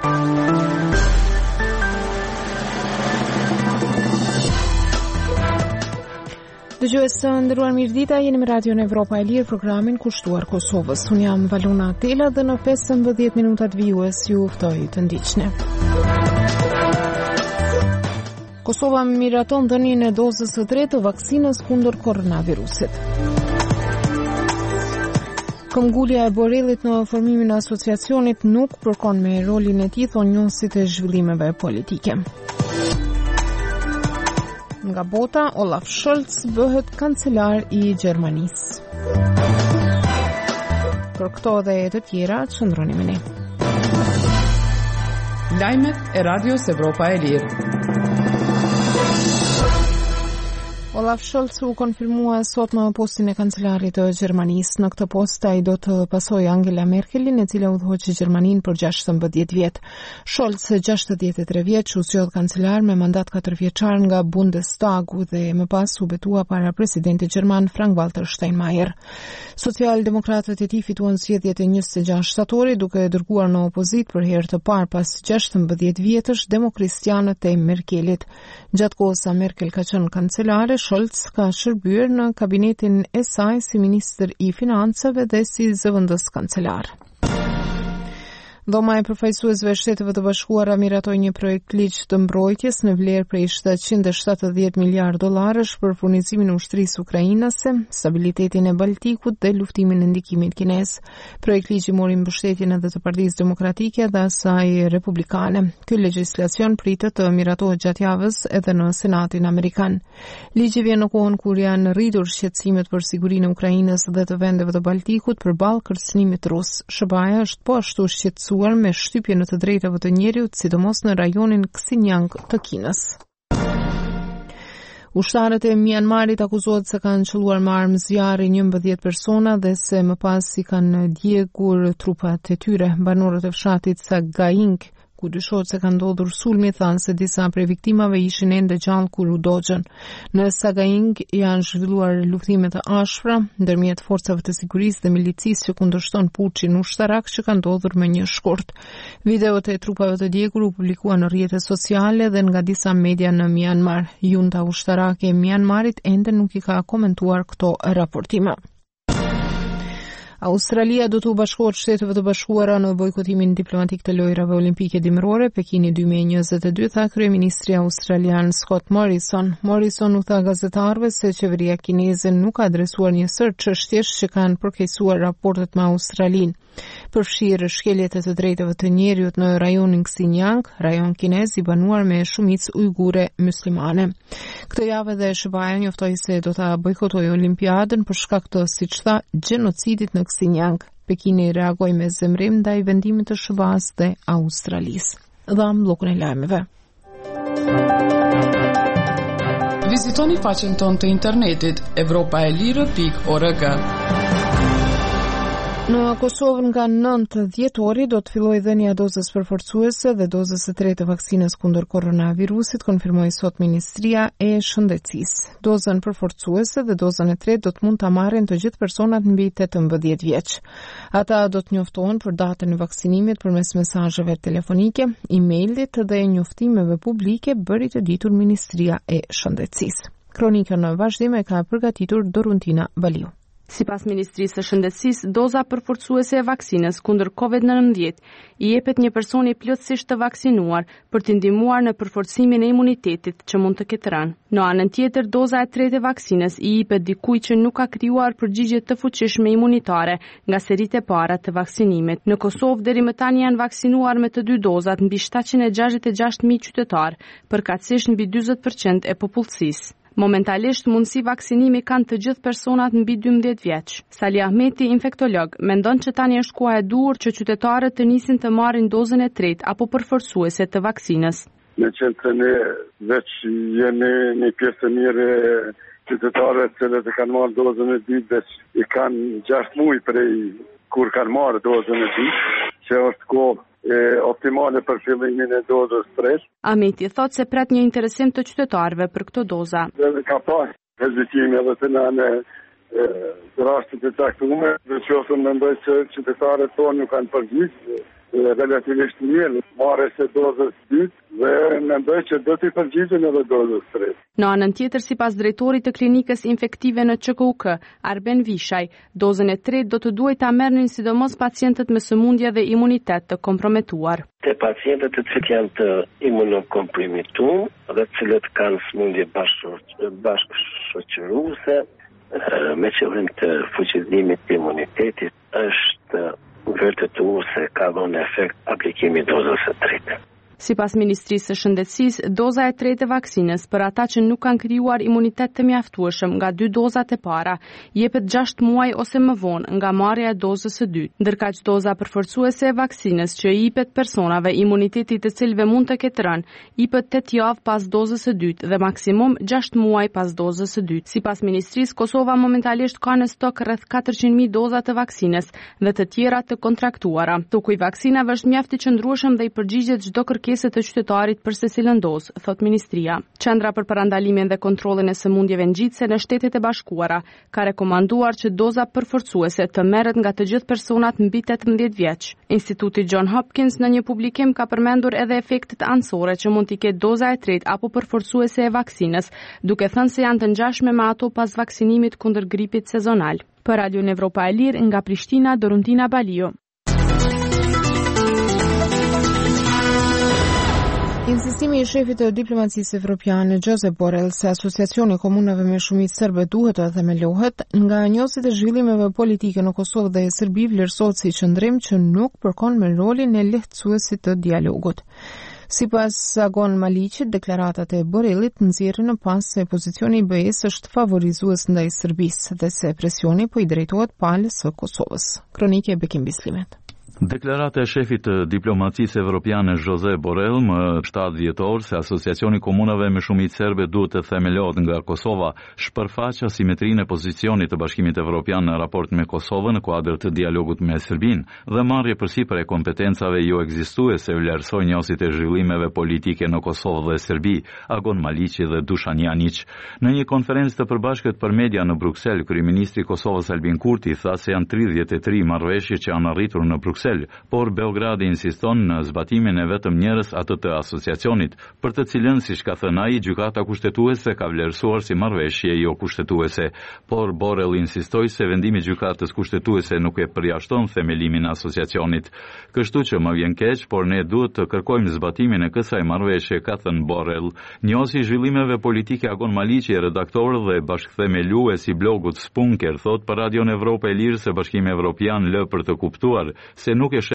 Dëgjues të nderuar, mirëdita, jeni me Radio Evropa e Lirë, programin kushtuar Kosovës. Unë jam Valona Tela dhe në 15 minutat vijues ju ftoj të ndiqni. Kosova miraton dhënien e dozës së tretë të vaksinës kundër koronavirusit. Këmbgulja e Borrellit në formimin e asociacionit nuk përkon me rolin e tij, thonë njohësit e zhvillimeve politike. Nga bota, Olaf Scholz bëhet kancelar i Gjermanisë. Për këto dhe të tjera, qëndroni me ne. Lajmet e Radios Evropa e Lirë. Olaf Scholz u konfirmua sot në postin e kancelarit të Gjermanisë. Në këtë post ai do të pasojë Angela Merkelin, e cila udhëhoqi Gjermaninë për 16 vjet. Scholz, 63 vjeç, u zgjodh kancelar me mandat 4 vjeçar nga Bundestagu dhe më pas u betua para presidentit gjerman Frank-Walter Steinmeier. Socialdemokratët e tij fituan zgjedhjet e 26 shtatorit, duke dërguar në opozit për herë të parë pas 16 vjetësh demokristianët e Merkelit. Gjatë kohës sa Merkel ka qenë kancelare, Scholz ka shërbyer në kabinetin e saj si ministër i financave dhe si zëvendës kancelar. Dhoma e përfaqësuesve Shteteve të Bashkuara miratoi një projekt ligj të mbrojtjes në vlerë prej $770 miliardë për furnizimin e ushtrisë ukrainase, stabilitetin e Baltikut dhe luftimin e ndikimit kinez. Projekt ligji mori mbështetjen edhe të Partisë Demokratike dhe asaj Republikane. Ky legjislacion pritet të miratohet gjatë javës edhe në Senatin Amerikan. Ligji vjen në kohën kur janë rritur shqetësimet për sigurinë e Ukrainës dhe të vendeve të Baltikut përballë kërcënimit rus. SBA është po ashtu shqetësuar me shtypje në të drejtave të njerëzit, sidomos në rajonin Xinjiang të Kinës. Ushtarët e Myanmarit akuzohet se kanë qelluar me armë zjarri 11 persona dhe se më pas i kanë djegur trupat e tyre. Banorët e fshatit Sagaing, ku dyshohet se ka ndodhur sulmi, thanë se disa prej viktimave ishin ende gjallë kur u dogjën. Në Sagaing janë zhvilluar luftime të ashpra ndërmjet forcave të sigurisë dhe milicisë që kundërshton puçin ushtarak që ka ndodhur me një shkurt. Videot e trupave të djegur u publikuan në rrjetet sociale dhe nga disa media në Myanmar. Junta ushtarake e Myanmarit ende nuk i ka komentuar këto raportime. Australia do të bashkohet Shteteve të Bashkuara në bojkotimin diplomatik të lojrave olimpike dimërore Pekini 2022, tha kryeministri australian Scott Morrison. Morrison u tha gazetarëve se qeveria kineze nuk ka adresuar një sër çështjesh që kanë përkeqësuar raportet me Australinë. Përfshirë shkeljet e të drejtave të njerëzit në rajonin Xinjiang, rajon kinez i banuar me shumicë ujgure muslimane. Këtë javë dhe SBA njoftoi se do ta bojkotojë Olimpiadën për shkak të, siç tha, gjenocidit në Xinjiang. Pekini reagoi me zemrim ndaj vendimit të SBA-s dhe Australisë. Dham bllokun e lajmeve. Vizitoni faqen tonë të internetit europaelire.org. Në Kosovë nga 9 dhjetori do të fillojë dhënia dozës përforcuese dhe dozës së tretë të vaksinës kundër koronavirusit, konfirmoi sot Ministria e Shëndetësisë. Dozën përforcuese dhe dozën e tretë do të mund ta marrin të gjithë personat mbi 18 vjeç. Ata do të njoftohen për datën e vaksinimit përmes mesazheve telefonike, emailit dhe njoftimeve publike, bëri të ditur Ministria e Shëndetësisë. Kronikën në vazhdim e ka përgatitur Doruntina Baliu. Sipas Ministrisë së Shëndetësisë, doza përforcuese e vaksinës kundër COVID-19 i jepet një personi plotësisht të vaksinuar për t'i ndihmuar në përforcimin e imunitetit që mund të ketë rënë. Në anën tjetër, doza e tretë e vaksinës i jepet dikujt që nuk ka krijuar përgjigje të fuqishme imunitare nga seritë e para të vaksinimit. Në Kosovë deri më tani janë vaksinuar me të dy dozat mbi 766.000 qytetarë, përkatësisht mbi 40% e popullsisë. Momentalisht mundësi vaksinimi kanë të gjithë personat mbi 12 vjeç. Sali Ahmeti, infektolog, mendon që tani është koha e duhur që qytetarët të nisin të marrin dozën e tretë apo përforcuese të vaksinës. Në qendrën e veç jemi një pjesë e mirë qytetarët që e kanë marrë dozën e dytë dhe i kanë 6 muaj prej kur kanë marrë dozën e dytë, që është kohë optimale për fillimin e dozës tretë. Ahmeti thotë se pret një interesim të qytetarëve për këtë doza. Ka pas hezitime edhe të në rastet e caktuara, dhe që ose mendoj se qytetarët tonë nuk kanë përgjigjë relativisht mirë marrjes së dozës dytë dhe mendoj që do t'i përgjigjen edhe dozës tretë. Në anën tjetër, sipas drejtorit të klinikës infektive në QKUK, Arben Vishaj, dozën e tretë do të duhet ta merrnin sidomos pacientët me sëmundje dhe imunitet të komprometuar. Te pacientët të cilët janë të imunokompromituar dhe të cilët kanë sëmundje bashkëshoqëruese me qëllim të fuqizimit të imunitetit, është vërtetuar se ka dhënë efekt aplikimi dozës së tretë. Sipas Ministrisë së Shëndetësisë, doza e tretë e vaksinës për ata që nuk kanë krijuar imunitet të mjaftueshëm nga 2 dozat e para, jepet 6 muaj ose më vonë nga marrja e dozës së dytë. Ndërkaq doza përforcuese e vaksinës që i jepet personave imuniteti të cilëve mund të ketë rënë, jepet 8 javë pas dozës së dytë dhe maksimum 6 muaj pas dozës së dytë. Sipas Ministrisë, Kosova momentalisht ka në stok rreth 400.000 doza të vaksinës dhe të tjera të kontraktuara. Toku i vaksinave është mjaft i qëndrueshëm dhe i përgjigjet çdo kërkesë të qytetarit për secilën dozë, thot Ministria. Qendra për parandalimin dhe kontrollin e sëmundjeve ngjitse në Shtetet e Bashkuara ka rekomanduar që doza përforcuese të merret nga të gjithë personat mbi 18 vjeç. Instituti John Hopkins në një publikim ka përmendur edhe efektet anësore që mund t'i ketë doza e tretë apo përforcuese e vaksinës, duke thënë se janë të ngjashme me ato pas vaksinimit kundër gripit sezonal. Për Radio Evropa e Lirë nga Prishtina, Doruntina Balio. Insistimi i shefit të diplomacisë evropiane Josep Borrell se asociacioni i komunave me shumicë serbe duhet të themelohet, nga njohësit e zhvillimeve politike në Kosovë dhe Serbi vlerësohet si qëndrim që nuk përkon me rolin e lehtësuesit të dialogut. Sipas Agon Maliqit, deklaratat e Borrellit nxjerrin në pas se pozicioni i BE-s është favorizues ndaj Serbisë dhe se presioni po i drejtohet palës së Kosovës. Kronike e Bekim Bislimet. Deklarata e shefit të diplomacisë evropiane Josep Borrell më 7 dhjetor se asociacioni komunave me shumicë serbe duhet të themelohet nga Kosova shpërfaq asimetrinë e pozicionit të Bashkimit Evropian në raport me Kosovën në kuadër të dialogut me Serbinë dhe marrje përsipër e kompetencave jo ekzistuese vlerësoi njohësit e zhvillimeve politike në Kosovë dhe Serbi, Agon Maliqi dhe Dušan Janić. Në një konferencë të përbashkët për media në Bruksel, kryeministri i Kosovës Albin Kurti tha se janë 33 marrëveshje që janë arritur në Bruksel, por Beogradi insiston në zbatimin e vetëm njërës atë të asociacionit, për të cilën, siç ka thënë ai, gjykata kushtetuese ka vlerësuar si marrëveshje jo kushtetuese, por Borrell insistoi se vendimi i gjykatës kushtetuese nuk e përjashton themelimin e asociacionit. Kështu që më vjen keq, por ne duhet të kërkojmë zbatimin e kësaj marrëveshje, ka thënë Borrell. Njohësi i zhvillimeve politike Agon Maliqi, redaktor dhe bashkëthemelues i blogut Spunker, thot për Radio Evropa e Lirë se Bashkimi Evropian lë për të kuptuar se nuk e